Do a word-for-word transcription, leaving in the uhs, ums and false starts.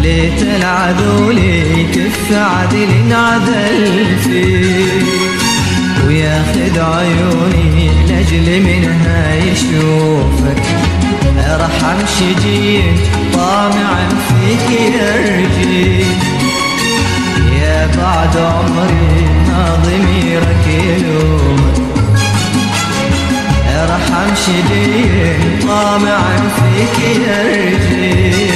ليت العذول يكف عدل عدل فيه، وياخذ عيوني لاجل منها يشوفك. ارحم شجين طامعا فيك يرجي، يا بعد عمري ما ضميرك يلومك. ارحم شجين طامعا فيك يرجي،